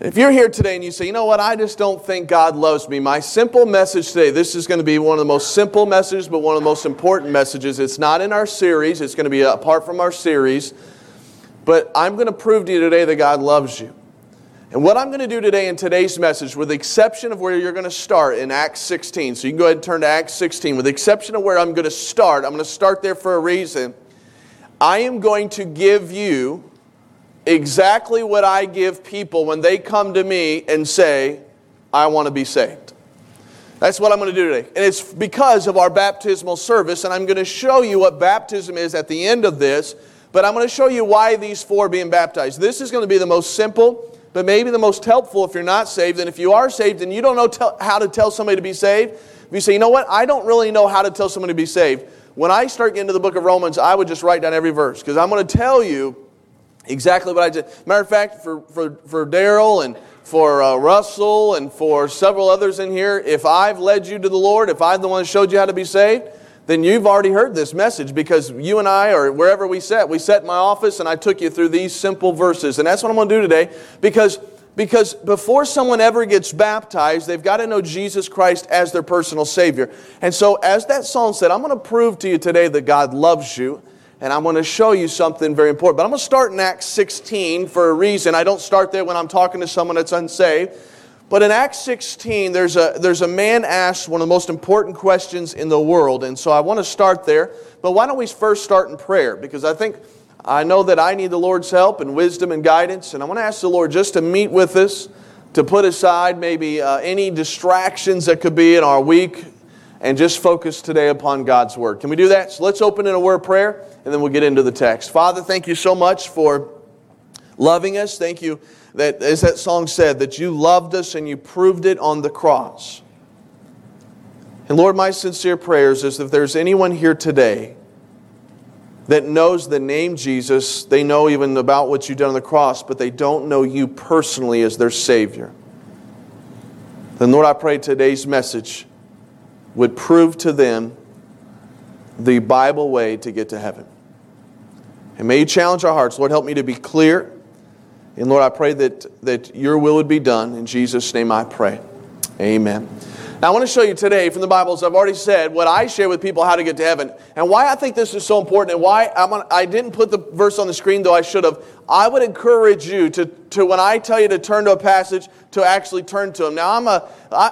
If you're here today and you say, you know what, I just don't think God loves me, my simple message today, this is going to be one of the most simple messages, but one of the most important messages. It's not in our series. It's going to be apart from our series. But I'm going to prove to you today that God loves you. And what I'm going to do today in today's message, with the exception of where you're going to start in Acts 16, so you can go ahead and turn to Acts 16, with the exception of where I'm going to start there for a reason. I am going to give you exactly what I give people when they come to me and say, I want to be saved. That's what I'm going to do today. And it's because of our baptismal service, and I'm going to show you what baptism is at the end of this, but I'm going to show you why these four are being baptized. This is going to be the most simple, but maybe the most helpful if you're not saved. And if you are saved and you don't know how to tell somebody to be saved, if you say, you know what, I don't really know how to tell somebody to be saved. When I start getting to the book of Romans, I would just write down every verse, because I'm going to tell you exactly what I did. Matter of fact, for Daryl and for Russell and for several others in here, if I've led you to the Lord, if I'm the one who showed you how to be saved, then you've already heard this message, because you and I, or wherever we sat in my office and I took you through these simple verses. And that's what I'm going to do today, because before someone ever gets baptized, they've got to know Jesus Christ as their personal Savior. And so as that song said, I'm going to prove to you today that God loves you. And I'm going to show you something very important. But I'm going to start in Acts 16 for a reason. I don't start there when I'm talking to someone that's unsaved. But in Acts 16, there's a man asked one of the most important questions in the world. And so I want to start there. But why don't we first start in prayer? Because I know that I need the Lord's help and wisdom and guidance. And I want to ask the Lord just to meet with us, to put aside maybe any distractions that could be in our week, and just focus today upon God's Word. Can we do that? So let's open in a word of prayer, and then we'll get into the text. Father, thank you so much for loving us. Thank you that, as that song said, that you loved us and you proved it on the cross. And Lord, my sincere prayers is if there's anyone here today that knows the name Jesus, they know even about what you've done on the cross, but they don't know you personally as their Savior, then Lord, I pray today's message would prove to them the Bible way to get to heaven. And may you challenge our hearts. Lord, help me to be clear. And Lord, I pray that your will would be done. In Jesus' name I pray. Amen. Now I want to show you today from the Bible, as I've already said, what I share with people how to get to heaven. And why I think this is so important, and why I didn't put the verse on the screen, though I should have. I would encourage you to when I tell you to turn to a passage, to actually turn to them. Now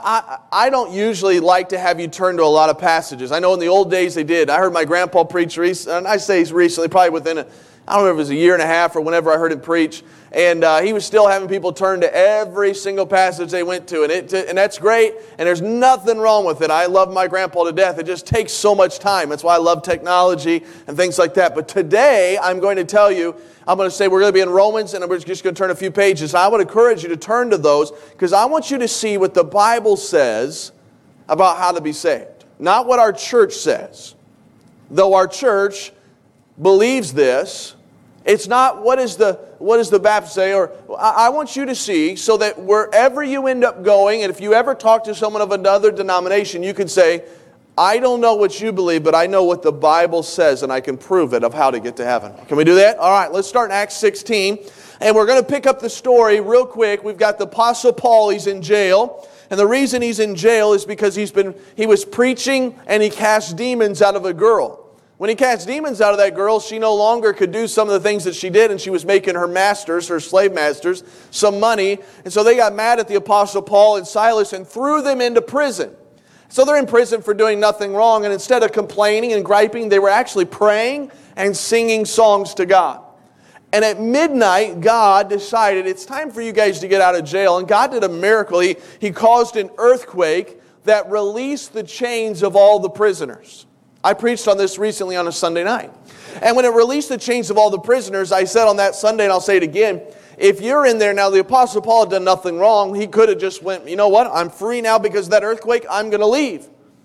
I don't usually like to have you turn to a lot of passages. I know in the old days they did. I heard my grandpa preach recently, and I say recently, probably within I don't know if it was a year and a half or whenever I heard him preach. And he was still having people turn to every single passage they went to. And that's great. And there's nothing wrong with it. I love my grandpa to death. It just takes so much time. That's why I love technology and things like that. But today, I'm going to tell you, I'm going to say we're going to be in Romans, and we're just going to turn a few pages. I would encourage you to turn to those, because I want you to see what the Bible says about how to be saved. Not what our church says. Though our church believes this, it's not what does the Baptist say, or I want you to see, so that wherever you end up going, and if you ever talk to someone of another denomination, you can say, I don't know what you believe, but I know what the Bible says, and I can prove it of how to get to heaven. Can we do that? All right, let's start in Acts 16, and we're going to pick up the story real quick. We've got the Apostle Paul. He's in jail, and the reason he's in jail is because he was preaching, and he cast demons out of a girl. When he cast demons out of that girl, she no longer could do some of the things that she did, and she was making her masters, her slave masters, some money. And so they got mad at the Apostle Paul and Silas and threw them into prison. So they're in prison for doing nothing wrong, and instead of complaining and griping, they were actually praying and singing songs to God. And at midnight, God decided it's time for you guys to get out of jail. And God did a miracle. He caused an earthquake that released the chains of all the prisoners. I preached on this recently on a Sunday night. And when it released the chains of all the prisoners, I said on that Sunday, and I'll say it again, if you're in there now, the Apostle Paul had done nothing wrong. He could have just went, you know what, I'm free now because of that earthquake, I'm going to leave.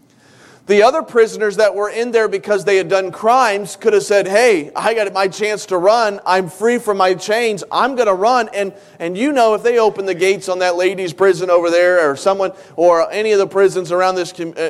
The other prisoners that were in there because they had done crimes could have said, hey, I got my chance to run. I'm free from my chains. I'm going to run. And you know, if they open the gates on that ladies' prison over there, or someone, or any of the prisons around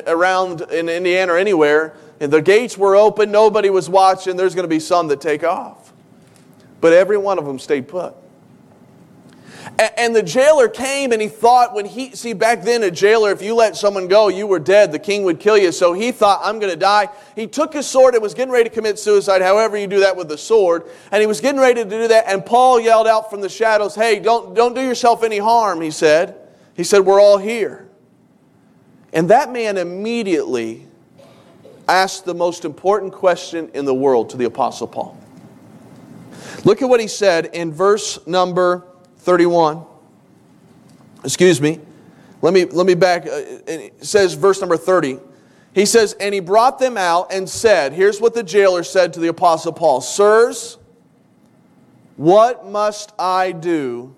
in Indiana or anywhere, and the gates were open, nobody was watching, there's going to be some that take off. But every one of them stayed put. And the jailer came and he thought see, back then a jailer, if you let someone go, you were dead. The king would kill you. So he thought, I'm going to die. He took his sword and was getting ready to commit suicide, however you do that with the sword. And he was getting ready to do that. And Paul yelled out from the shadows, hey, don't do yourself any harm, he said. He said, we're all here. And that man immediately asked the most important question in the world to the Apostle Paul. Look at what he said in verse number 31. Excuse me. Let me back. It says verse number 30. He says, and he brought them out and said, here's what the jailer said to the Apostle Paul. Sirs, what must I do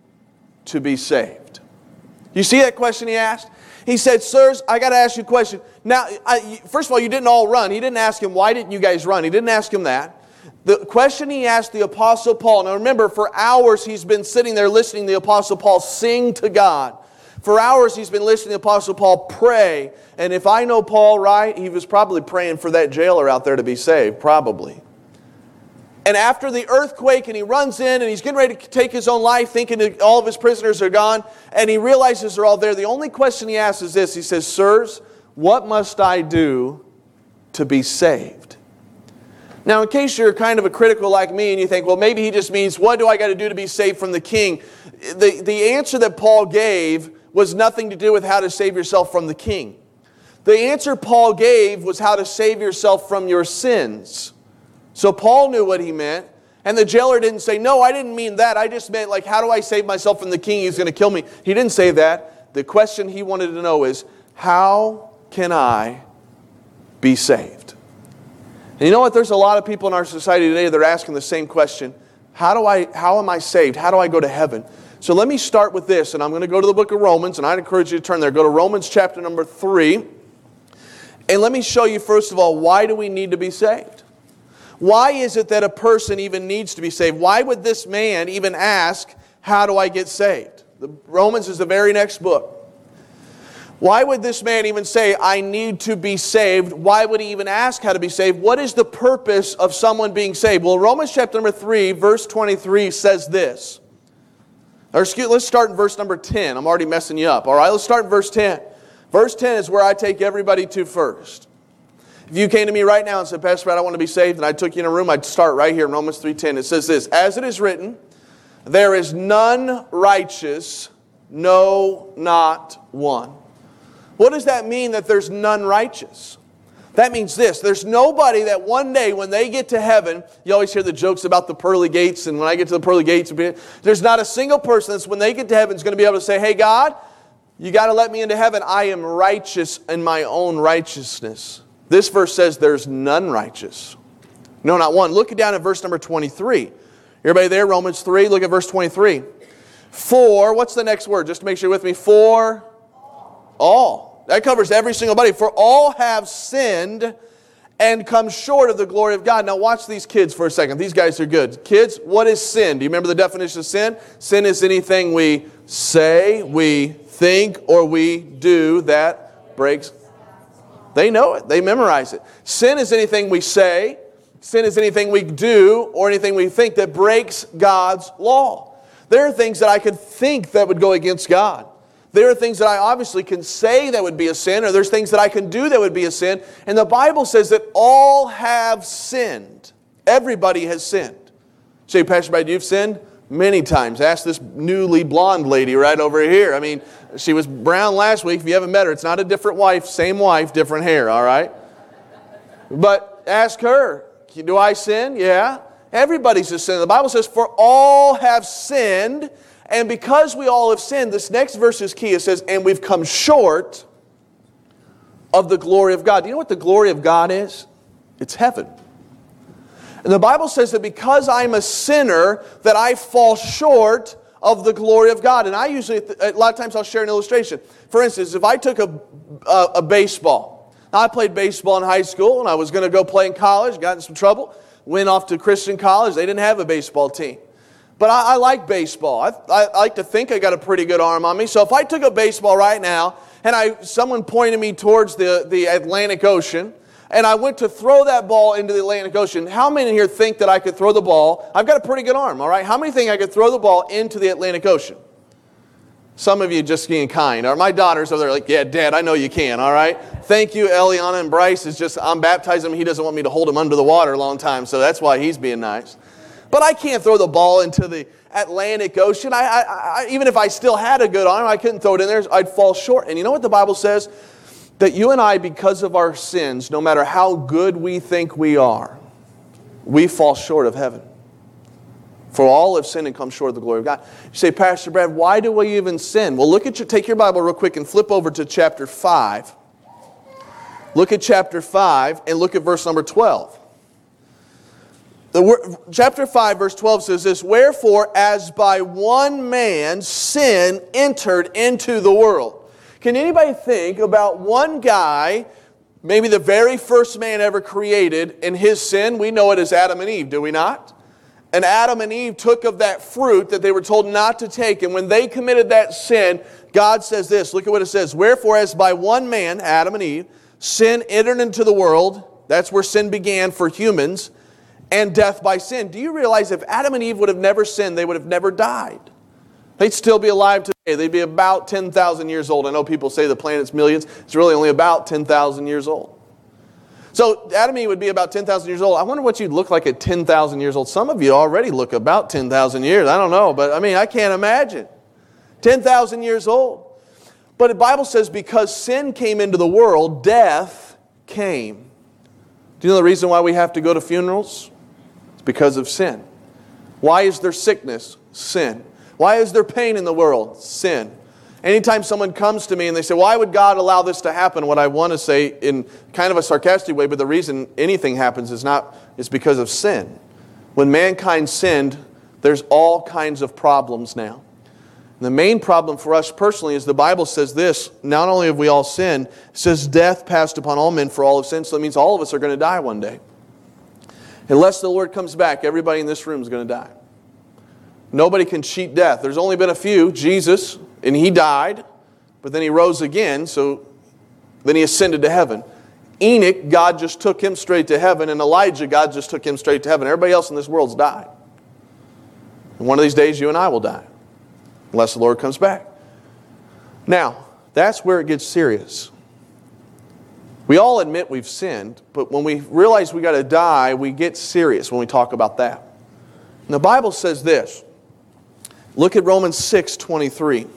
to be saved? You see that question he asked? He said, sirs, I got to ask you a question. Now, first of all, you didn't all run. He didn't ask him, why didn't you guys run? He didn't ask him that. The question he asked the Apostle Paul, now remember, for hours he's been sitting there listening to the Apostle Paul sing to God. For hours he's been listening to the Apostle Paul pray. And if I know Paul right, he was probably praying for that jailer out there to be saved, probably. And after the earthquake, and he runs in and he's getting ready to take his own life, thinking that all of his prisoners are gone, and he realizes they're all there. The only question he asks is this. He says, sirs, what must I do to be saved? Now, in case you're kind of a critical like me and you think, well, maybe he just means, what do I got to do to be saved from the king? The answer that Paul gave was nothing to do with how to save yourself from the king. The answer Paul gave was how to save yourself from your sins. So Paul knew what he meant. And the jailer didn't say, no, I didn't mean that. I just meant, like, how do I save myself from the king? He's going to kill me. He didn't say that. The question he wanted to know is, how can I be saved? And you know what? There's a lot of people in our society today that are asking the same question. How am I saved? How do I go to heaven? So let me start with this, and I'm going to go to the book of Romans, and I'd encourage you to turn there. Go to Romans chapter number 3. And let me show you, first of all, why do we need to be saved? Why is it that a person even needs to be saved? Why would this man even ask, how do I get saved? Romans is the very next book. Why would this man even say, I need to be saved? Why would he even ask how to be saved? What is the purpose of someone being saved? Well, Romans chapter number 3, verse 23 says this. Let's start in verse number 10. I'm already messing you up. All right, let's start in verse 10. Verse 10 is where I take everybody to first. If you came to me right now and said, Pastor Brad, I want to be saved, and I took you in a room, I'd start right here in Romans 3:10. It says this, as it is written, there is none righteous, no, not one. What does that mean that there's none righteous? That means this. There's nobody that one day when they get to heaven, you always hear the jokes about the pearly gates, and when I get to the pearly gates, there's not a single person that's when they get to heaven is going to be able to say, hey God, you got to let me into heaven. I am righteous in my own righteousness. This verse says there's none righteous. No, not one. Look down at verse number 23. Everybody there? Romans 3, look at verse 23. For, what's the next word? Just to make sure you're with me. For all. That covers every single body. For all have sinned and come short of the glory of God. Now watch these kids for a second. These guys are good. Kids, what is sin? Do you remember the definition of sin? Sin is anything we say, we think, or we do that breaks. They know it. They memorize it. Sin is anything we say. Sin is anything we do or anything we think that breaks God's law. There are things that I could think that would go against God. There are things that I obviously can say that would be a sin, or there's things that I can do that would be a sin. And the Bible says that all have sinned. Everybody has sinned. Say, Pastor Brad, you've sinned? Many times. Ask this newly blonde lady right over here. I mean, she was brown last week. If you haven't met her, it's not a different wife, same wife, different hair, all right? But ask her, do I sin? Yeah. Everybody's a sinner. The Bible says, for all have sinned. And because we all have sinned, this next verse is key. It says, and we've come short of the glory of God. Do you know what the glory of God is? It's heaven. And the Bible says that because I'm a sinner, that I fall short of the glory of God. And I usually, a lot of times I'll share an illustration. For instance, if I took a baseball. Now, I played baseball in high school, and I was going to go play in college, got in some trouble, went off to Christian college. They didn't have a baseball team. But I like baseball. I like to think I got a pretty good arm on me. So if I took a baseball right now and someone pointed me towards the Atlantic Ocean and I went to throw that ball into the Atlantic Ocean, how many here think that I could throw the ball? I've got a pretty good arm, all right? How many think I could throw the ball into the Atlantic Ocean? Some of you just being kind. Or my daughters over there like, yeah, Dad, I know you can, all right? Thank you, Eliana and Bryce. Is just, I'm baptizing him. He doesn't want me to hold him under the water a long time, so that's why he's being nice. But I can't throw the ball into the Atlantic Ocean. Even if I still had a good arm, I couldn't throw it in there. I'd fall short. And you know what the Bible says? That you and I, because of our sins, no matter how good we think we are, we fall short of heaven. For all have sinned and come short of the glory of God. You say, Pastor Brad, why do we even sin? Well, take your Bible real quick and flip over to chapter 5. Look at chapter 5 and look at verse number 12. Chapter 5, verse 12 says this, wherefore, as by one man sin entered into the world. Can anybody think about one guy, maybe the very first man ever created, in his sin? We know it as Adam and Eve, do we not? And Adam and Eve took of that fruit that they were told not to take. And when they committed that sin, God says this, look at what it says. Wherefore, as by one man, Adam and Eve, sin entered into the world. That's where sin began for humans. And death by sin. Do you realize if Adam and Eve would have never sinned, they would have never died? They'd still be alive today. They'd be about 10,000 years old. I know people say the planet's millions. It's really only about 10,000 years old. So Adam and Eve would be about 10,000 years old. I wonder what you'd look like at 10,000 years old. Some of you already look about 10,000 years. I don't know, but I can't imagine. 10,000 years old. But the Bible says because sin came into the world, death came. Do you know the reason why we have to go to funerals? It's because of sin. Why is there sickness? Sin. Why is there pain in the world? Sin. Anytime someone comes to me and they say, why would God allow this to happen? What I want to say in kind of a sarcastic way, but the reason anything happens is because of sin. When mankind sinned, there's all kinds of problems now. And the main problem for us personally is the Bible says this, not only have we all sinned, it says death passed upon all men for all have sinned, so that means all of us are going to die one day. Unless the Lord comes back, everybody in this room is going to die. Nobody can cheat death. There's only been a few, Jesus, and he died, but then he rose again, so then he ascended to heaven. Enoch, God just took him straight to heaven, and Elijah, God just took him straight to heaven. Everybody else in this world's died. And one of these days, you and I will die, unless the Lord comes back. Now, that's where it gets serious. We all admit we've sinned, but when we realize we got to die, we get serious when we talk about that. And the Bible says this. Look at Romans 6:23.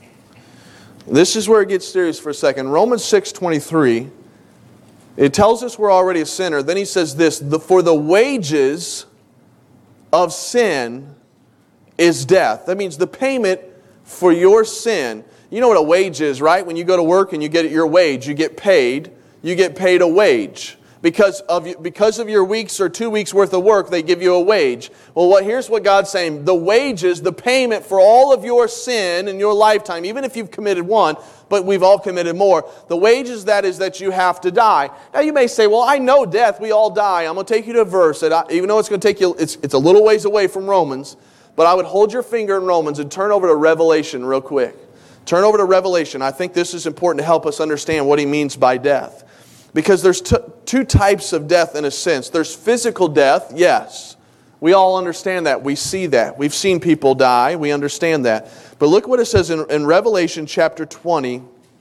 This is where it gets serious for a second. Romans 6:23, it tells us we're already a sinner. Then he says this, for the wages of sin is death. That means the payment for your sin. You know what a wage is, right? When you go to work and you get your wage, you get paid a wage. Because of your weeks or 2 weeks worth of work, they give you a wage. Well, here's what God's saying. The wages, the payment for all of your sin in your lifetime, even if you've committed one, but we've all committed more, the wages that is that you have to die. Now you may say, well, I know death, we all die. I'm going to take you to a verse that even though it's going to take you, it's a little ways away from Romans, but I would hold your finger in Romans and turn over to Revelation real quick. Turn over to Revelation. I think this is important to help us understand what he means by death. Because there's two types of death in a sense. There's physical death, yes. We all understand that. We see that. We've seen people die. We understand that. But look what it says in Revelation chapter 20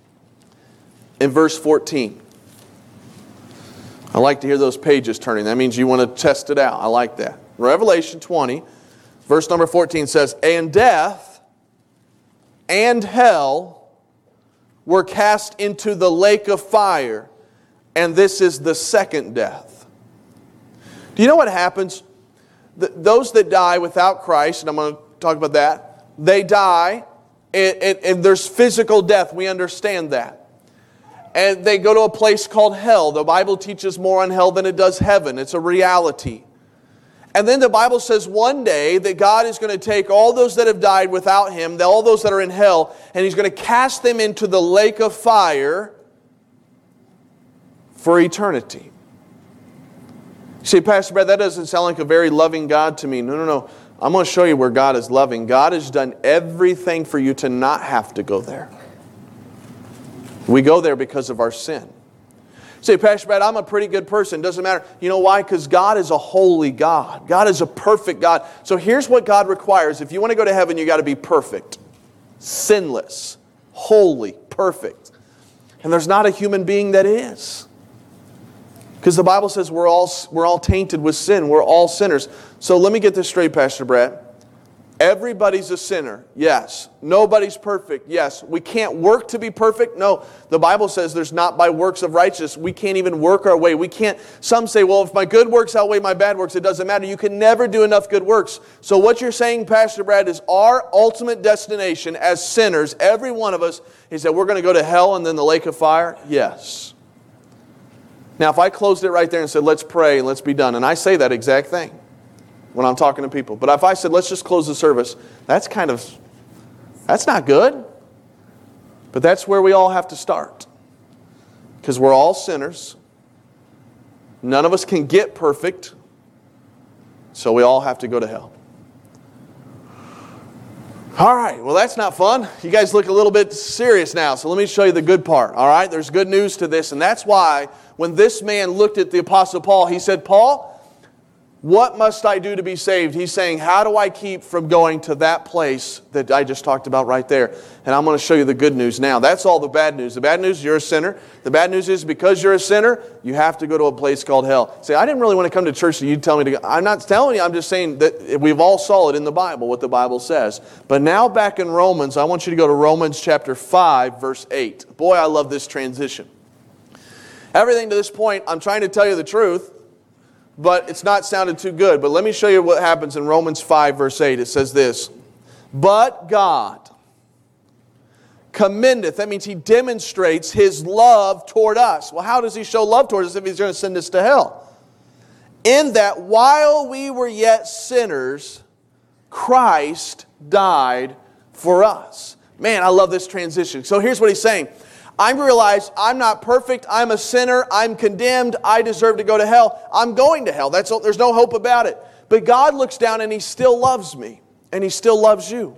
in verse 14. I like to hear those pages turning. That means you want to test it out. I like that. Revelation 20, verse number 14 says, and death and hell were cast into the lake of fire. And this is the second death. Do you know what happens? Those that die without Christ, and I'm going to talk about that, they die, and there's physical death. We understand that. And they go to a place called hell. The Bible teaches more on hell than it does heaven. It's a reality. And then the Bible says one day that God is going to take all those that have died without Him, all those that are in hell, and He's going to cast them into the lake of fire for eternity. You say, Pastor Brad, that doesn't sound like a very loving God to me. No. I'm going to show you where God is loving. God has done everything for you to not have to go there. We go there because of our sin. You say, Pastor Brad, I'm a pretty good person. Doesn't matter. You know why? Because God is a holy God. God is a perfect God. So here's what God requires. If you want to go to heaven, you got to be perfect. sinless, holy, perfect. And there's not a human being that is. Because the Bible says we're all tainted with sin. We're all sinners. So let me get this straight, Pastor Brad. Everybody's a sinner, yes. Nobody's perfect, yes. We can't work to be perfect, no. The Bible says there's not by works of righteousness. We can't even work our way. We can't. Some say, well, if my good works outweigh my bad works, it doesn't matter. You can never do enough good works. So what you're saying, Pastor Brad, is our ultimate destination as sinners, every one of us, is that we're going to go to hell and then the lake of fire? Yes. Now, if I closed it right there and said, let's pray and let's be done, and I say that exact thing when I'm talking to people. But if I said, let's just close the service, that's not good. But that's where we all have to start. Because we're all sinners. None of us can get perfect. So we all have to go to hell. All right, well that's not fun. You guys look a little bit serious now, so let me show you the good part. All right, there's good news to this, and that's why when this man looked at the Apostle Paul, he said, Paul, what must I do to be saved? He's saying, how do I keep from going to that place that I just talked about right there? And I'm going to show you the good news now. That's all the bad news. The bad news is you're a sinner. The bad news is because you're a sinner, you have to go to a place called hell. Say, I didn't really want to come to church, so you'd tell me to go. I'm not telling you. I'm just saying that we've all saw it in the Bible, what the Bible says. But now back in Romans, I want you to go to Romans chapter 5, verse 8. Boy, I love this transition. Everything to this point, I'm trying to tell you the truth, but it's not sounded too good. But let me show you what happens in Romans 5, verse 8. It says this, but God commendeth, that means He demonstrates His love toward us. Well, how does He show love toward us if He's going to send us to hell? In that while we were yet sinners, Christ died for us. Man, I love this transition. So here's what he's saying. I realize I'm not perfect. I'm a sinner. I'm condemned. I deserve to go to hell. I'm going to hell. There's no hope about it. But God looks down and He still loves me. And He still loves you.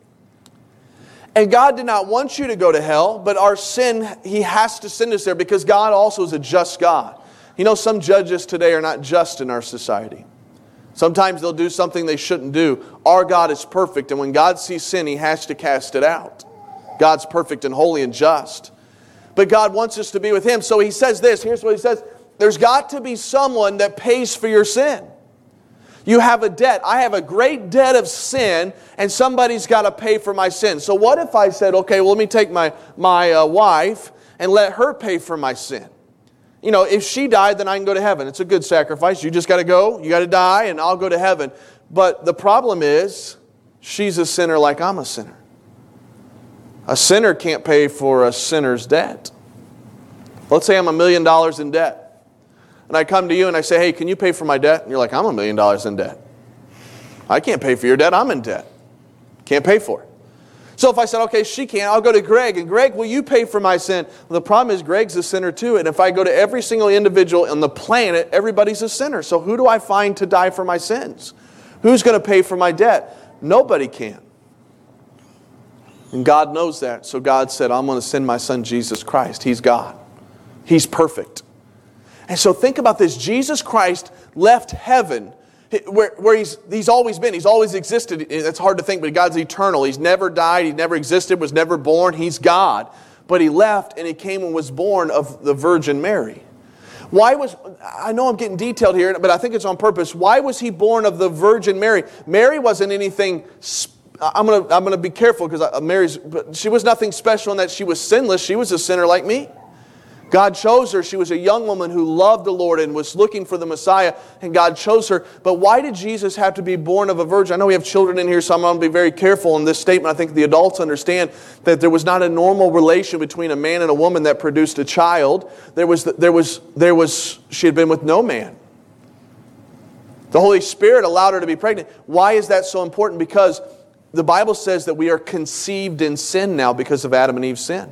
And God did not want you to go to hell, but our sin, He has to send us there because God also is a just God. You know, some judges today are not just in our society. Sometimes they'll do something they shouldn't do. Our God is perfect, and when God sees sin, He has to cast it out. God's perfect and holy and just. But God wants us to be with Him. So He says this. Here's what He says. There's got to be someone that pays for your sin. You have a debt. I have a great debt of sin, and somebody's got to pay for my sin. So what if I said, okay, well, let me take my wife and let her pay for my sin? You know, if she died, then I can go to heaven. It's a good sacrifice. You just got to go. You got to die, and I'll go to heaven. But the problem is, she's a sinner like I'm a sinner. A sinner can't pay for a sinner's debt. Let's say I'm $1 million in debt. And I come to you and I say, hey, can you pay for my debt? And you're like, I'm $1 million in debt. I can't pay for your debt. I'm in debt. Can't pay for it. So if I said, okay, she can't, I'll go to Greg. And Greg, will you pay for my sin? Well, the problem is Greg's a sinner too. And if I go to every single individual on the planet, everybody's a sinner. So who do I find to die for my sins? Who's going to pay for my debt? Nobody can. And God knows that. So God said, I'm going to send my Son Jesus Christ. He's God. He's perfect. And so think about this. Jesus Christ left heaven where He's always been. He's always existed. It's hard to think, but God's eternal. He's never died. He never existed, was never born. He's God. But He left and He came and was born of the Virgin Mary. I know I'm getting detailed here, but I think it's on purpose. Why was He born of the Virgin Mary? Mary wasn't anything I'm going to be careful because she was nothing special in that she was sinless. She was a sinner like me. God chose her. She was a young woman who loved the Lord and was looking for the Messiah, and God chose her. But why did Jesus have to be born of a virgin? I know we have children in here, so I'm going to be very careful in this statement. I think the adults understand that there was not a normal relation between a man and a woman that produced a child. She had been with no man. The Holy Spirit allowed her to be pregnant. Why is that so important? Because the Bible says that we are conceived in sin now because of Adam and Eve's sin.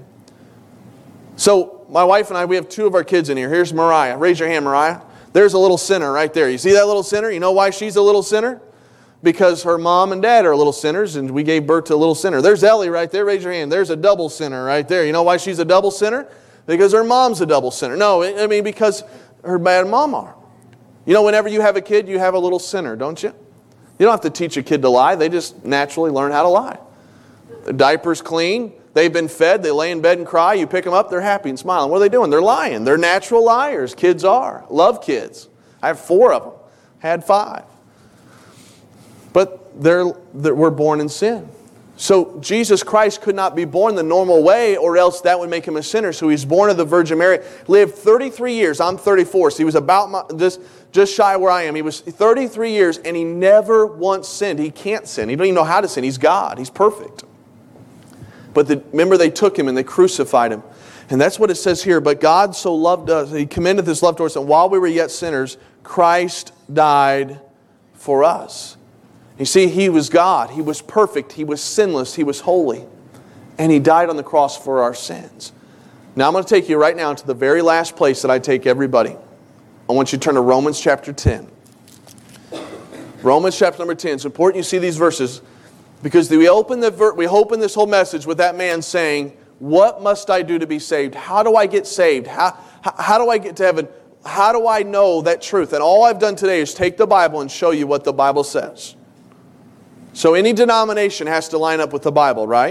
So my wife and I, we have two of our kids in here. Here's Mariah. Raise your hand, Mariah. There's a little sinner right there. You see that little sinner? You know why she's a little sinner? Because her mom and dad are little sinners, and we gave birth to a little sinner. There's Ellie right there. Raise your hand. There's a double sinner right there. You know why she's a double sinner? Because her mom's a double sinner. No, I mean because her dad and mom are. You know, whenever you have a kid, you have a little sinner, don't you? You don't have to teach a kid to lie. They just naturally learn how to lie. Their diaper's clean. They've been fed. They lay in bed and cry. You pick them up, they're happy and smiling. What are they doing? They're lying. They're natural liars. Kids are. Love kids. I have 4 of them. Had 5. But we're born in sin. So Jesus Christ could not be born the normal way, or else that would make him a sinner. So he's born of the Virgin Mary. Lived 33 years. I'm 34, so he was about just shy where I am. He was 33 years, and he never once sinned. He can't sin. He doesn't even know how to sin. He's God. He's perfect. But remember, they took him and they crucified him. And that's what it says here. But God so loved us, he commended this love towards us, and while we were yet sinners, Christ died for us. You see, he was God. He was perfect. He was sinless. He was holy. And he died on the cross for our sins. Now I'm going to take you right now to the very last place that I take everybody. I want you to turn to Romans chapter 10. Romans chapter number 10. It's important you see these verses, because we open this whole message with that man saying, what must I do to be saved? How do I get saved? How do I get to heaven? How do I know that truth? And all I've done today is take the Bible and show you what the Bible says. So any denomination has to line up with the Bible, right?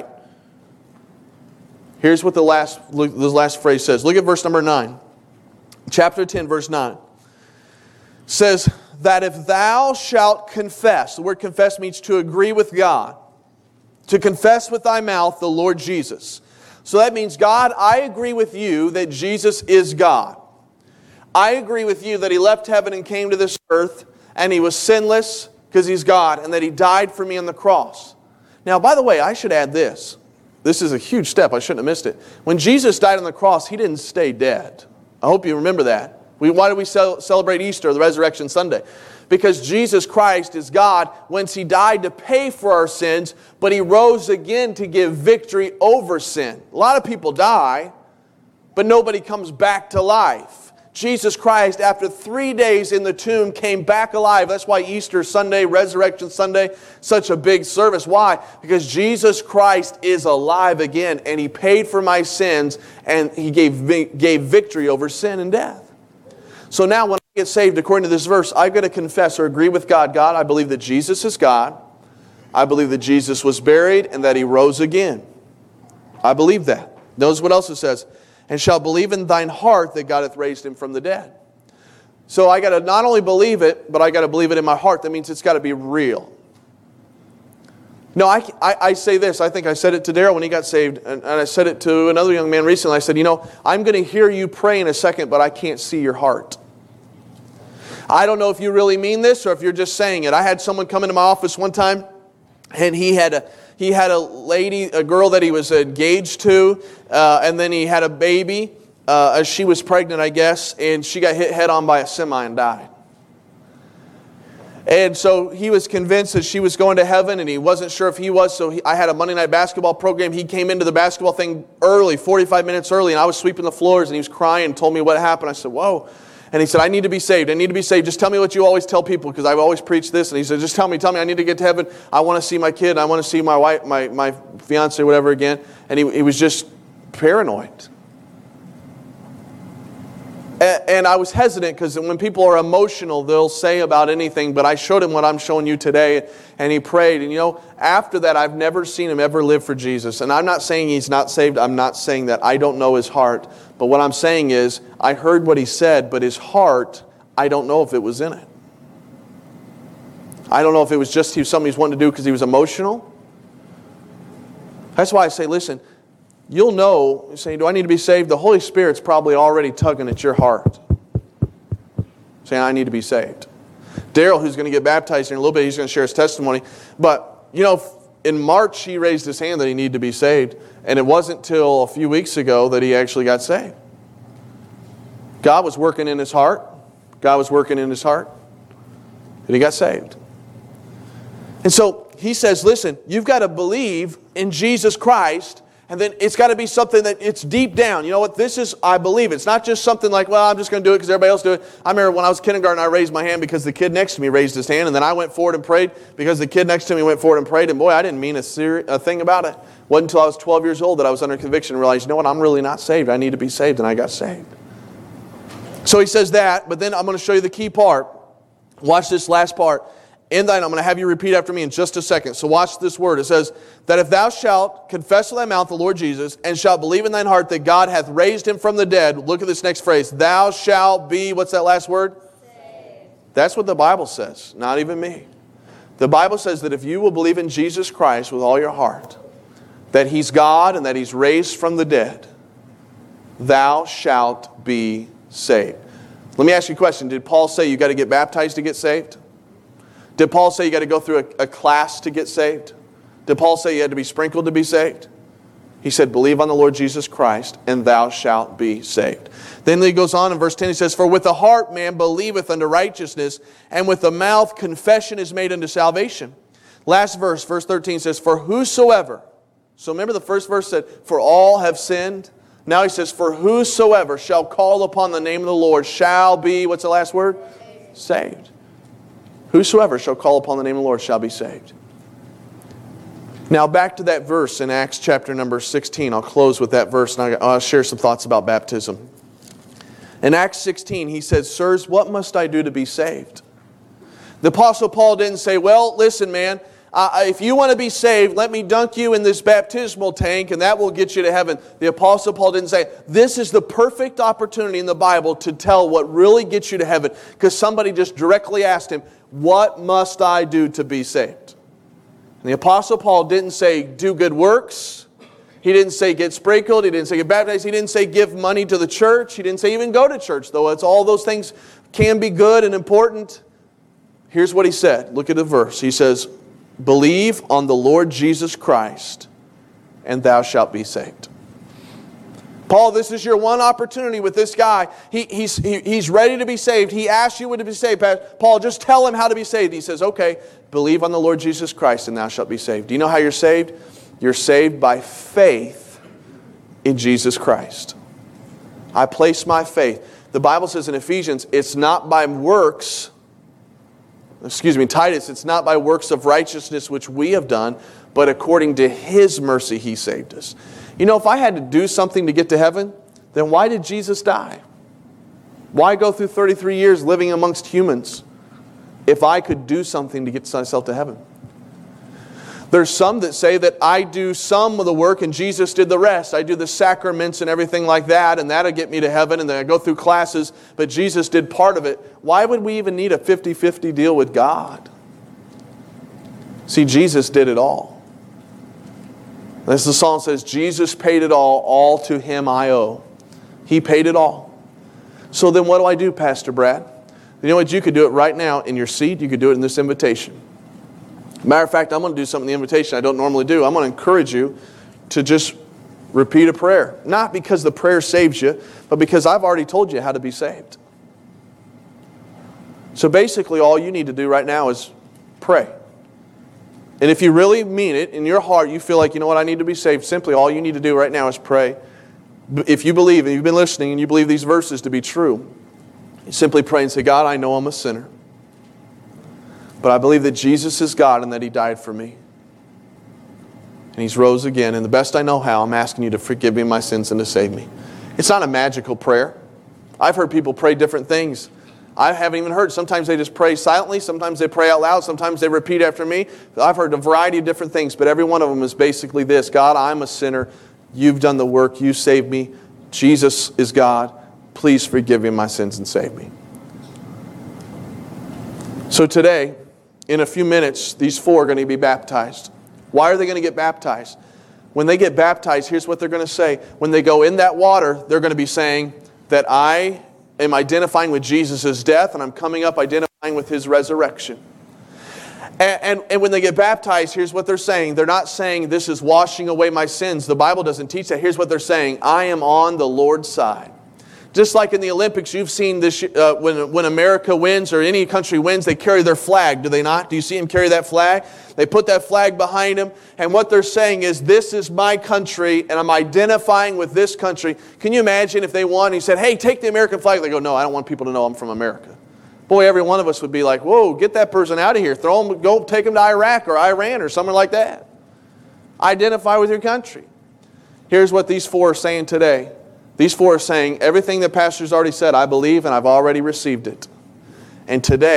Here's what the last phrase says. Look at verse number 9. Chapter 10, verse 9. It says that if thou shalt confess, the word confess means to agree with God, to confess with thy mouth the Lord Jesus. So that means, God, I agree with you that Jesus is God. I agree with you that he left heaven and came to this earth, and he was sinless because he's God, and that he died for me on the cross. Now, by the way, I should add this. This is a huge step. I shouldn't have missed it. When Jesus died on the cross, he didn't stay dead. I hope you remember that. Why do we celebrate Easter, the Resurrection Sunday? Because Jesus Christ is God. Whence he died to pay for our sins, but he rose again to give victory over sin. A lot of people die, but nobody comes back to life. Jesus Christ, after 3 days in the tomb, came back alive. That's why Easter Sunday, Resurrection Sunday, such a big service. Why? Because Jesus Christ is alive again, and he paid for my sins, and he gave victory over sin and death. So now when I get saved, according to this verse, I've got to confess or agree with God. God, I believe that Jesus is God. I believe that Jesus was buried and that he rose again. I believe that. Notice what else it says. And shall believe in thine heart that God hath raised him from the dead. So I got to not only believe it, but I got to believe it in my heart. That means it's got to be real. No, I say this. I think I said it to Daryl when he got saved, and I said it to another young man recently. I said, I'm going to hear you pray in a second, but I can't see your heart. I don't know if you really mean this or if you're just saying it. I had someone come into my office one time, and he had a girl that he was engaged to, and then he had a baby. She was pregnant, I guess, and she got hit head on by a semi and died. And so he was convinced that she was going to heaven, and he wasn't sure if he was, so I had a Monday night basketball program. He came into the basketball thing early, 45 minutes early, and I was sweeping the floors, and he was crying and told me what happened. I said, whoa. And he said, I need to be saved. I need to be saved. Just tell me what you always tell people, because I've always preached this. And he said, just tell me, I need to get to heaven. I want to see my kid. I want to see my wife, my fiance, whatever again. And he was just paranoid. And I was hesitant, because when people are emotional, they'll say about anything. But I showed him what I'm showing you today, and he prayed. And after that, I've never seen him ever live for Jesus. And I'm not saying he's not saved. I'm not saying that. I don't know his heart. But what I'm saying is, I heard what he said, but his heart, I don't know if it was in it. I don't know if it was just something he's wanting to do because he was emotional. That's why I say, listen, you'll know, you say, do I need to be saved? The Holy Spirit's probably already tugging at your heart, saying, I need to be saved. Daryl, who's going to get baptized in a little bit, he's going to share his testimony. But, in March, he raised his hand that he needed to be saved. And it wasn't till a few weeks ago that he actually got saved. God was working in his heart. God was working in his heart. And he got saved. And so he says, listen, you've got to believe in Jesus Christ. And then it's got to be something that it's deep down. You know what? This is, I believe. It's not just something like, well, I'm just going to do it because everybody else do it. I remember when I was in kindergarten, I raised my hand because the kid next to me raised his hand. And then I went forward and prayed because the kid next to me went forward and prayed. And boy, I didn't mean a thing about it. It wasn't until I was 12 years old that I was under conviction and realized, you know what? I'm really not saved. I need to be saved. And I got saved. So he says that, but then I'm going to show you the key part. Watch this last part. I'm going to have you repeat after me in just a second. So watch this word. It says, that if thou shalt confess with thy mouth the Lord Jesus, and shalt believe in thine heart that God hath raised him from the dead, look at this next phrase, thou shalt be, what's that last word? Saved. That's what the Bible says, not even me. The Bible says that if you will believe in Jesus Christ with all your heart, that He's God and that He's raised from the dead, thou shalt be saved. Let me ask you a question. Did Paul say you got to get baptized to get saved? Did Paul say you got to go through a class to get saved? Did Paul say you had to be sprinkled to be saved? He said, believe on the Lord Jesus Christ, and thou shalt be saved. Then he goes on in verse 10, he says, for with the heart man believeth unto righteousness, and with the mouth confession is made unto salvation. Last verse, verse 13 says, for whosoever, so remember the first verse said, for all have sinned. Now he says, for whosoever shall call upon the name of the Lord shall be, what's the last word? Saved. Whosoever shall call upon the name of the Lord shall be saved. Now back to that verse in Acts chapter number 16. I'll close with that verse and I'll share some thoughts about baptism. In Acts 16 he says, sirs, what must I do to be saved? The Apostle Paul didn't say, well, listen man, if you want to be saved, let me dunk you in this baptismal tank and that will get you to heaven. The Apostle Paul didn't say, this is the perfect opportunity in the Bible to tell what really gets you to heaven. Because somebody just directly asked him, what must I do to be saved? And the Apostle Paul didn't say, do good works. He didn't say get sprinkled. He didn't say get baptized. He didn't say give money to the church. He didn't say even go to church, though it's all those things can be good and important. Here's what he said. Look at the verse. He says, believe on the Lord Jesus Christ, and thou shalt be saved. Paul, this is your one opportunity with this guy. He's ready to be saved. He asked you to be saved. Paul, just tell him how to be saved. He says, okay, believe on the Lord Jesus Christ and thou shalt be saved. Do you know how you're saved? You're saved by faith in Jesus Christ. I place my faith. The Bible says in Ephesians, it's not by works, Titus, it's not by works of righteousness which we have done, but according to His mercy He saved us. You know, if I had to do something to get to heaven, then why did Jesus die? Why go through 33 years living amongst humans if I could do something to get myself to heaven? There's some that say that I do some of the work and Jesus did the rest. I do the sacraments and everything like that, and that'll get me to heaven, and then I go through classes, but Jesus did part of it. Why would we even need a 50-50 deal with God? See, Jesus did it all. As the song says, Jesus paid it all to Him I owe. He paid it all. So then what do I do, Pastor Brad? You know what? You could do it right now in your seat. You could do it in this invitation. Matter of fact, I'm going to do something in the invitation I don't normally do. I'm going to encourage you to just repeat a prayer. Not because the prayer saves you, but because I've already told you how to be saved. So basically all you need to do right now is pray. And if you really mean it, in your heart you feel like, you know what, I need to be saved, simply all you need to do right now is pray. If you believe, and you've been listening, and you believe these verses to be true, you simply pray and say, God, I know I'm a sinner. But I believe that Jesus is God and that He died for me. And He's rose again. And the best I know how, I'm asking you to forgive me my sins and to save me. It's not a magical prayer. I've heard people pray different things. I haven't even heard. Sometimes they just pray silently. Sometimes they pray out loud. Sometimes they repeat after me. I've heard a variety of different things, but every one of them is basically this. God, I'm a sinner. You've done the work. You saved me. Jesus is God. Please forgive me my sins and save me. So today, in a few minutes, these four are going to be baptized. Why are they going to get baptized? When they get baptized, here's what they're going to say. When they go in that water, they're going to be saying that I am identifying with Jesus' death, and I'm coming up identifying with His resurrection. And when they get baptized, here's what they're saying. They're not saying, this is washing away my sins. The Bible doesn't teach that. Here's what they're saying. I am on the Lord's side. Just like in the Olympics, you've seen this when America wins or any country wins, they carry their flag, do they not? Do you see them carry that flag? They put that flag behind them, and what they're saying is, this is my country, and I'm identifying with this country. Can you imagine if they won and he said, hey, take the American flag? They go, no, I don't want people to know I'm from America. Boy, every one of us would be like, whoa, get that person out of here. Throw them, go take them to Iraq or Iran or somewhere like that. Identify with your country. Here's what these four are saying today. These four are saying, everything the pastor's already said, I believe and I've already received it. And today,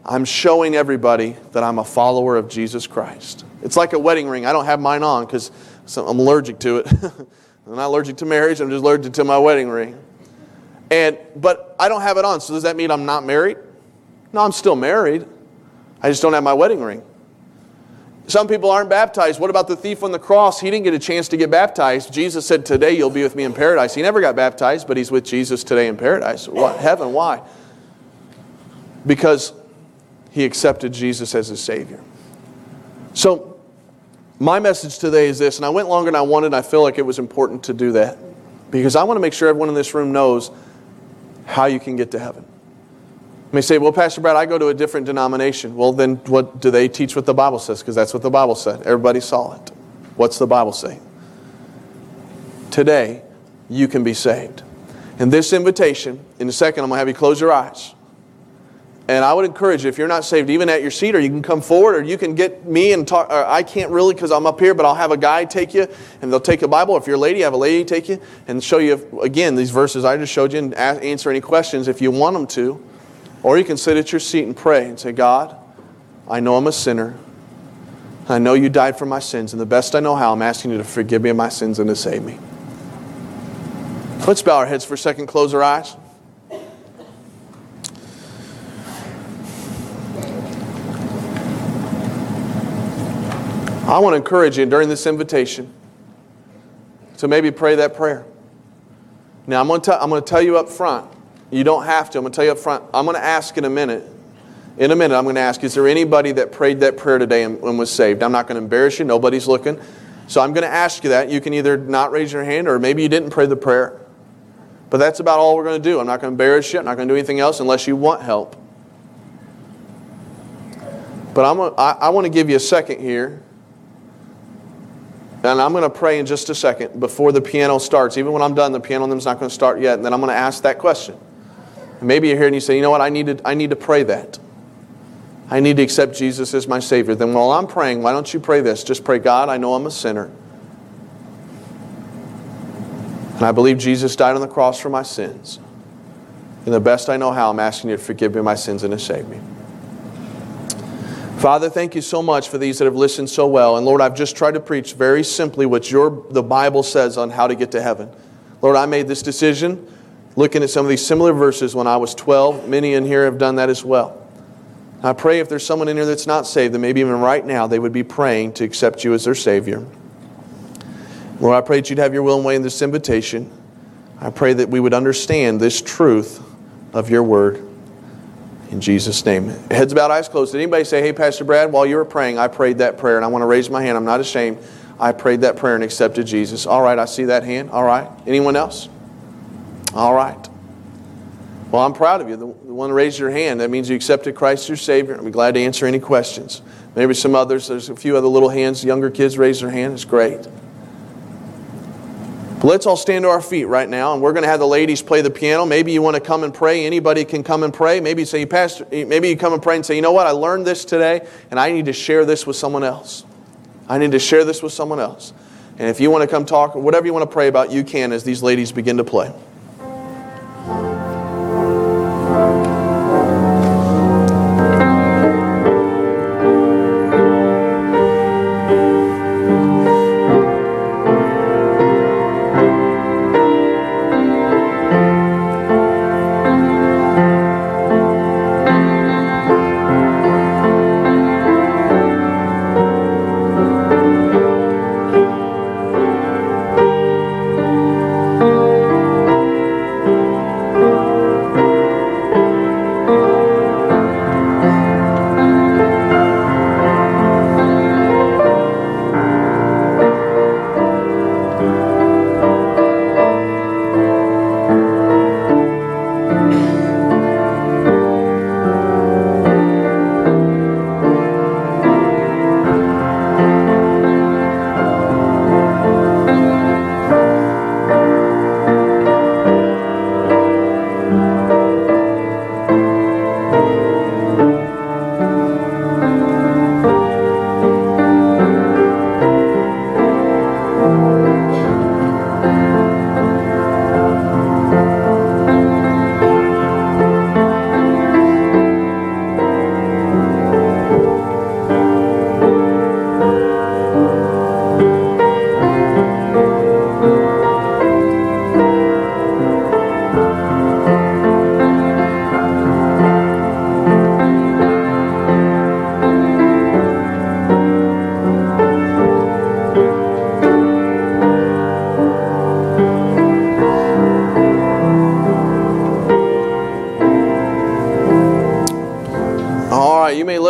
I'm showing everybody that I'm a follower of Jesus Christ. It's like a wedding ring. I don't have mine on because I'm allergic to it. I'm not allergic to marriage. I'm just allergic to my wedding ring. But I don't have it on. So does that mean I'm not married? No, I'm still married. I just don't have my wedding ring. Some people aren't baptized. What about the thief on the cross? He didn't get a chance to get baptized. Jesus said, today you'll be with me in paradise. He never got baptized, but he's with Jesus today in paradise. What? Heaven, why? Because he accepted Jesus as his Savior. So, my message today is this, and I went longer than I wanted, and I feel like it was important to do that. Because I want to make sure everyone in this room knows how you can get to heaven. You may say, well, Pastor Brad, I go to a different denomination. Well, then what do they teach what the Bible says? Because that's what the Bible said. Everybody saw it. What's the Bible say? Today, you can be saved. And this invitation, in a second, I'm going to have you close your eyes. And I would encourage you, if you're not saved, even at your seat, or you can come forward, or you can get me and talk. Or I can't really because I'm up here, but I'll have a guy take you, and they'll take a Bible. If you're a lady, have a lady take you and show you, again, these verses I just showed you, and answer any questions if you want them to. Or you can sit at your seat and pray and say, God, I know I'm a sinner. I know you died for my sins, and the best I know how, I'm asking you to forgive me of my sins and to save me. Let's bow our heads for a second, close our eyes. I want to encourage you during this invitation to maybe pray that prayer. Now, I'm going to tell you up front. You don't have to. I'm going to tell you up front. I'm going to ask in a minute. In a minute, I'm going to ask, is there anybody that prayed that prayer today and was saved? I'm not going to embarrass you. Nobody's looking. So I'm going to ask you that. You can either not raise your hand, or maybe you didn't pray the prayer. But that's about all we're going to do. I'm not going to embarrass you. I'm not going to do anything else unless you want help. But I want to give you a second here. And I'm going to pray in just a second before the piano starts. Even when I'm done, the piano is not going to start yet. And then I'm going to ask that question. And maybe you're here and you say, you know what, I need to pray that. I need to accept Jesus as my Savior. Then while I'm praying, why don't you pray this? Just pray, God, I know I'm a sinner. And I believe Jesus died on the cross for my sins. And the best I know how, I'm asking you to forgive me my sins and to save me. Father, thank you so much for these that have listened so well. And Lord, I've just tried to preach very simply what the Bible says on how to get to heaven. Lord, I made this decision looking at some of these similar verses when I was 12. Many in here have done that as well. I pray if there's someone in here that's not saved, that maybe even right now they would be praying to accept you as their Savior. Lord, I pray that you'd have your will and way in this invitation. I pray that we would understand this truth of your word. In Jesus' name. Heads bowed, eyes closed. Did anybody say, hey, Pastor Brad, while you were praying, I prayed that prayer, and I want to raise my hand. I'm not ashamed. I prayed that prayer and accepted Jesus. All right, I see that hand. All right. Anyone else? All right. Well, I'm proud of you. The one that raised your hand, that means you accepted Christ as your Savior. I'll be glad to answer any questions. Maybe some others. There's a few other little hands. Younger kids raise their hand. It's great. Let's all stand to our feet right now, and we're going to have the ladies play the piano. Maybe you want to come and pray. Anybody can come and pray. Maybe you say, Pastor, maybe you come and pray and say, you know what, I learned this today, and I need to share this with someone else. I need to share this with someone else. And if you want to come talk, or whatever you want to pray about, you can as these ladies begin to play.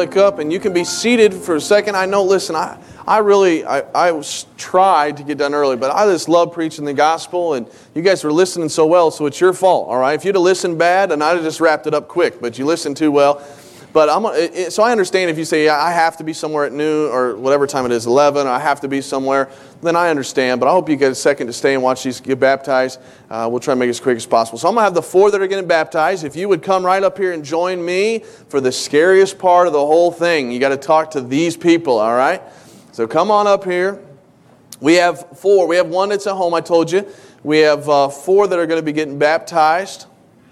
click up, and you can be seated for a second. I know, listen, I tried to get done early, but I just love preaching the gospel, and you guys were listening so well, so it's your fault, all right? If you'd have listened bad, then I'd have just wrapped it up quick, but you listened too well. But so I understand if you say, I have to be somewhere at noon or whatever time it is, 11, or I have to be somewhere, then I understand. But I hope you get a second to stay and watch these get baptized. We'll try to make it as quick as possible. So I'm going to have the 4 that are getting baptized. If you would come right up here and join me for the scariest part of the whole thing. You got to talk to these people, all right? So come on up here. We have 4. We have 1 that's at home, I told you. We have 4 that are going to be getting baptized.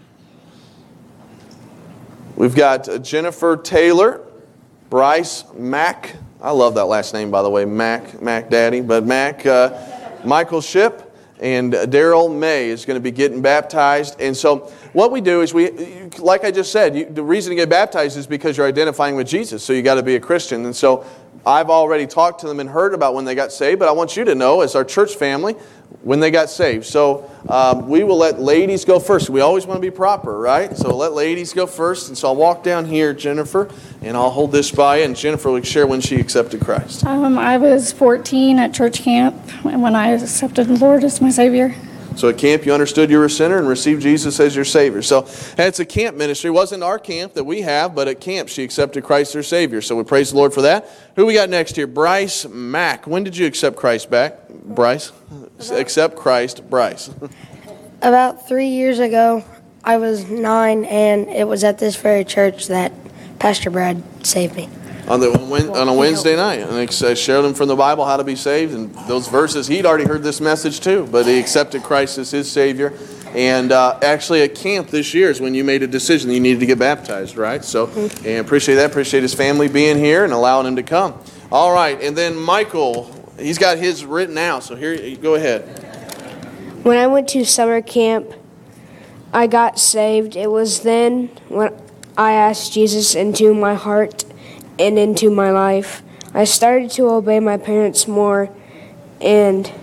We've got Jennifer Taylor, Bryce Mack. I love that last name, by the way, Mac Daddy. But Mac, Michael Ship, and Daryl May is going to be getting baptized. And so what we do is like I just said, the reason to get baptized is because you're identifying with Jesus. So you got to be a Christian. And so I've already talked to them and heard about when they got saved. But I want you to know, as our church family, when they got saved. So we will let ladies go first. We always want to be proper, right? So let ladies go first. And so I'll walk down here, Jennifer, and I'll hold this by you. And Jennifer will share when she accepted Christ. I was 14 at church camp when I accepted the Lord as my Savior. So at camp, you understood you were a sinner and received Jesus as your Savior. So it's a camp ministry. It wasn't our camp that we have, but at camp, she accepted Christ as her Savior. So we praise the Lord for that. Who we got next here? Bryce Mack. When did you accept Christ back? Bryce? Accept Christ. Bryce. About 3 years ago, I was 9, and it was at this very church that Pastor Brad saved me. On a Wednesday night, and they showed him from the Bible how to be saved, and those verses, he'd already heard this message too, but he accepted Christ as his Savior. And actually at camp this year is when you made a decision that you needed to get baptized, right? So, and appreciate that, appreciate his family being here and allowing him to come. All right, and then Michael, he's got his written out, so here, go ahead. When I went to summer camp, I got saved. It was then when I asked Jesus into my heart and into my life. I started to obey my parents more, and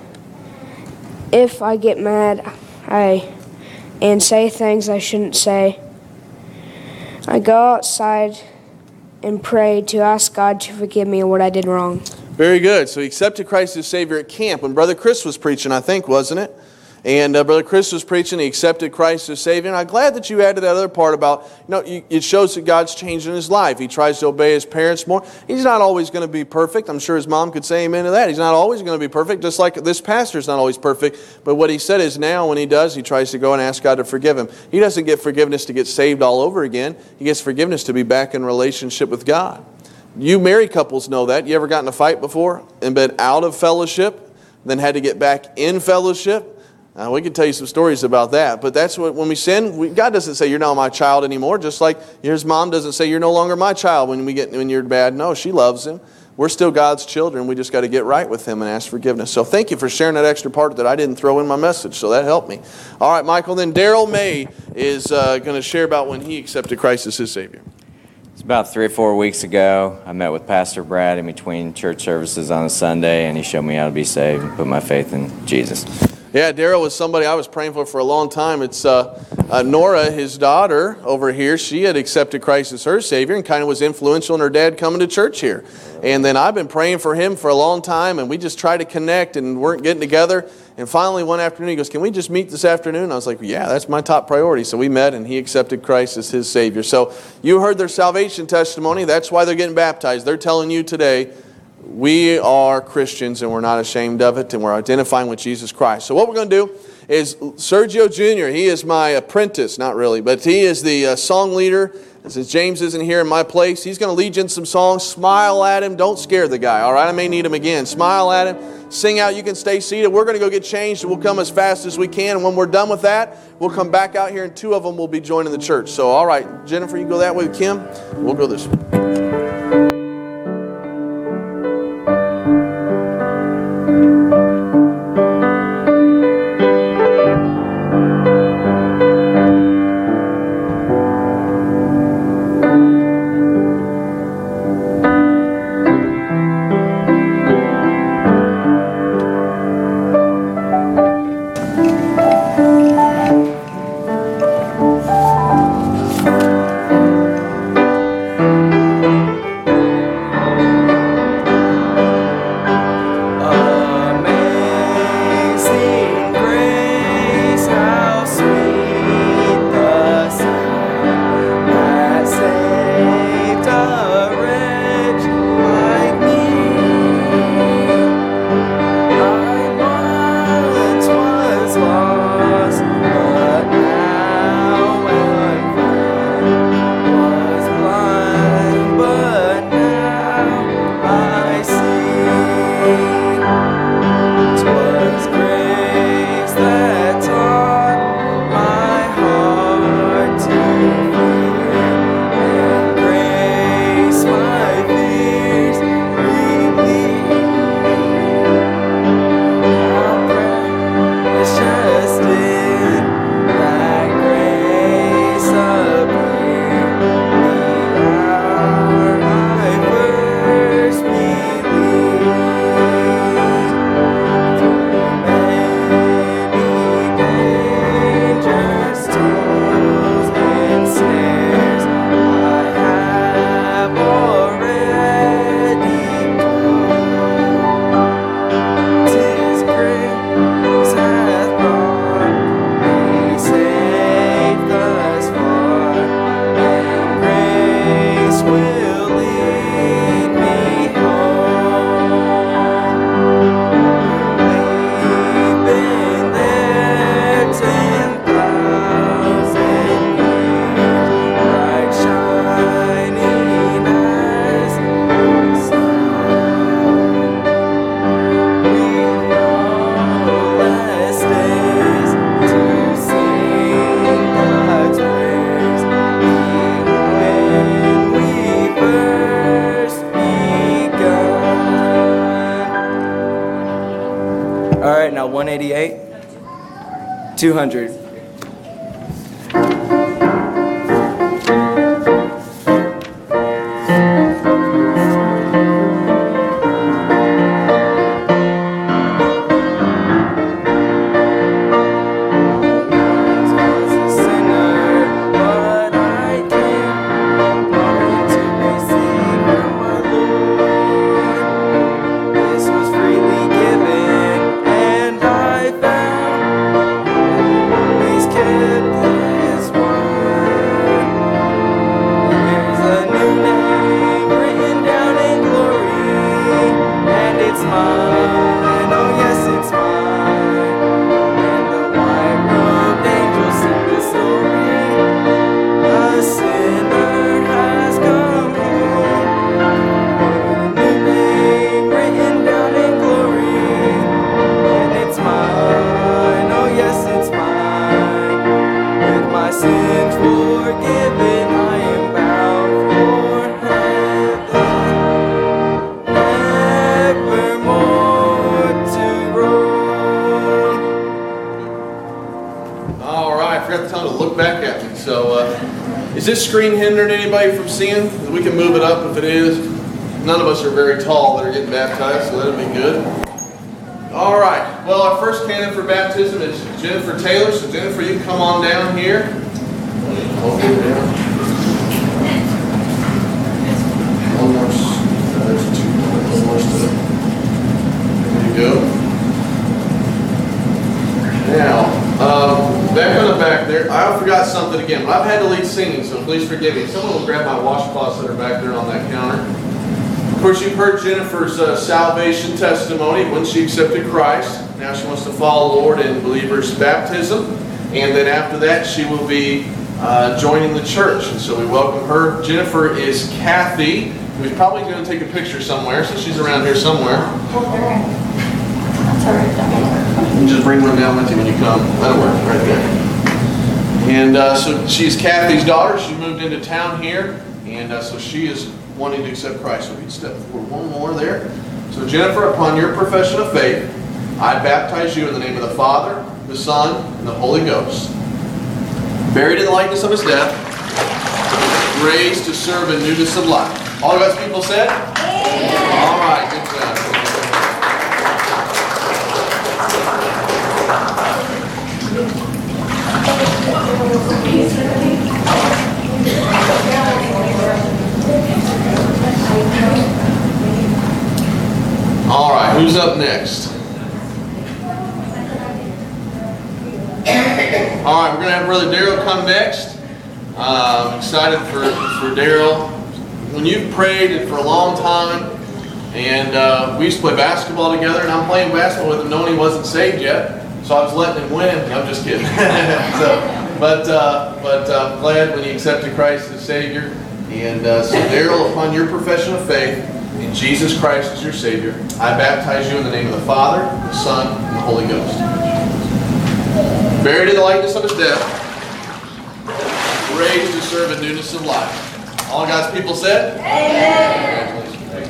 if I get mad and say things I shouldn't say, I go outside and pray to ask God to forgive me of what I did wrong. Very good. So he accepted Christ as Savior at camp when Brother Chris was preaching, I think, wasn't it? And Brother Chris was preaching, he accepted Christ as Savior. And I'm glad that you added that other part about, it shows that God's changing his life. He tries to obey his parents more. He's not always going to be perfect. I'm sure his mom could say amen to that. He's not always going to be perfect, just like this pastor's not always perfect. But what he said is now when he does, he tries to go and ask God to forgive him. He doesn't get forgiveness to get saved all over again. He gets forgiveness to be back in relationship with God. You married couples know that. You ever gotten in a fight before and been out of fellowship, then had to get back in fellowship? We can tell you some stories about that, but that's what when we sin, God doesn't say you're not my child anymore. Just like his mom doesn't say you're no longer my child when you're bad. No, she loves him. We're still God's children. We just got to get right with him and ask forgiveness. So thank you for sharing that extra part that I didn't throw in my message. So that helped me. All right, Michael. Then Daryl May is going to share about when he accepted Christ as his Savior. It's about 3 or 4 weeks ago. I met with Pastor Brad in between church services on a Sunday, and he showed me how to be saved and put my faith in Jesus. Yeah, Daryl was somebody I was praying for a long time. It's Nora, his daughter over here. She had accepted Christ as her Savior and kind of was influential in her dad coming to church here. And then I've been praying for him for a long time, and we just tried to connect and weren't getting together. And finally one afternoon he goes, "Can we just meet this afternoon?" I was like, "Yeah, that's my top priority." So we met and he accepted Christ as his Savior. So you heard their salvation testimony. That's why they're getting baptized. They're telling you today, we are Christians and we're not ashamed of it, and we're identifying with Jesus Christ. So what we're going to do is Sergio Jr., he is my apprentice, not really, but he is the song leader. And since James isn't here in my place, he's going to lead you in some songs. Smile at him. Don't scare the guy, all right? I may need him again. Smile at him. Sing out. You can stay seated. We're going to go get changed, and we'll come as fast as we can. And when we're done with that, we'll come back out here, and 2 of them will be joining the church. So, all right, Jennifer, you go that way with Kim. We'll go this way. 200. Is this screen hindering anybody from seeing? We can move it up if it is. None of us are very tall that are getting baptized, so that'll be good. All right. Well, our first candidate for baptism is Jennifer Taylor. So Jennifer, you come on down here. One more. There's two. One more step. There you go. Now, back on the back there, I forgot something again, but I've had to lead singing, so please forgive me. Someone will grab my washcloths that are back there on that counter. Of course, you've heard Jennifer's salvation testimony when she accepted Christ. Now she wants to follow the Lord in believer's baptism, and then after that, she will be joining the church, and so we welcome her. Jennifer is Kathy, who's probably going to take a picture somewhere, so she's around here somewhere. You just bring one down with you when you come. That'll work right there. And so she's Kathy's daughter. She moved into town here, and so she is wanting to accept Christ. So we can step forward one more there. So Jennifer, upon your profession of faith, I baptize you in the name of the Father, the Son, and the Holy Ghost. Buried in the likeness of his death, raised to serve in newness of life. All God's people said? Amen. All right, good job. All right, who's up next? All right, we're going to have Brother Daryl come next. I'm excited for Daryl. When you've prayed for a long time, and we used to play basketball together, and I'm playing basketball with him knowing he wasn't saved yet, so I was letting him win. I'm just kidding. But I'm glad when he accepted Christ as Savior. And so Daryl, upon your profession of faith, in Jesus Christ as your Savior, I baptize you in the name of the Father, the Son, and the Holy Ghost. Buried in the likeness of his death, raised to serve in newness of life. All God's people said? Amen.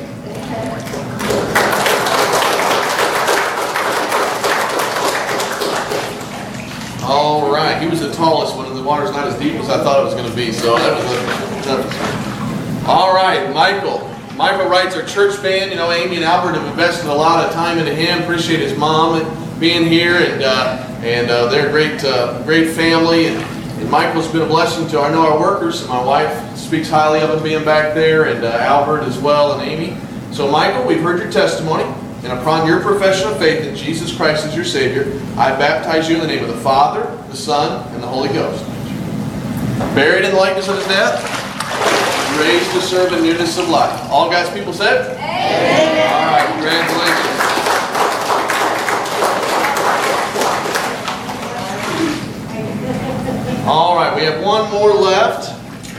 All right, he was the tallest one, and the water's not as deep as I thought it was going to be, so that was all right, Michael. Michael writes our church band. You know, Amy and Albert have invested a lot of time into him. Appreciate his mom being here, and they're a great family. And Michael's been a blessing to our workers. My wife speaks highly of him being back there, and Albert as well, and Amy. So Michael, we've heard your testimony, and upon your profession of faith in Jesus Christ as your Savior, I baptize you in the name of the Father, the Son, and the Holy Ghost. Buried in the likeness of his death, raised to serve in newness of life. All God's people said? Amen. All right, congratulations. All right, we have one more left.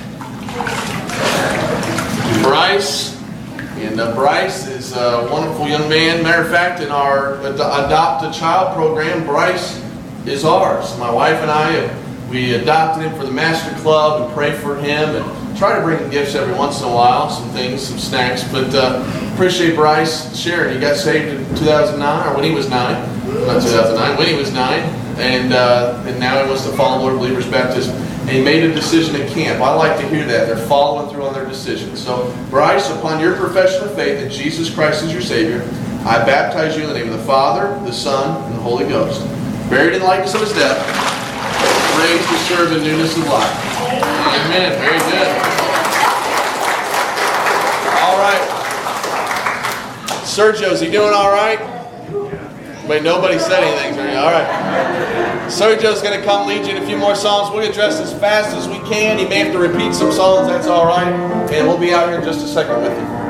Bryce. And Bryce is a wonderful young man. Matter of fact, in our Adopt a Child program, Bryce is ours. My wife and I, we adopted him for the Master Club and pray for him and try to bring him gifts every once in a while, some things, some snacks. But appreciate Bryce sharing. He got saved in 2009, or when he was 9. Not 2009, when he was 9. and now he wants to follow Lord Believers Baptist. And he made a decision at camp. I like to hear that. They're following through on their decision. So, Bryce, upon your profession of faith that Jesus Christ is your Savior, I baptize you in the name of the Father, the Son, and the Holy Ghost. Buried in the likeness of his death, raised to serve in newness of life. Amen. Very good. All right. Sergio, is he doing all right? Wait, nobody said anything. All right. Sergio's going to come lead you in a few more songs. We'll get dressed as fast as we can. He may have to repeat some songs. That's all right. And we'll be out here in just a second with you.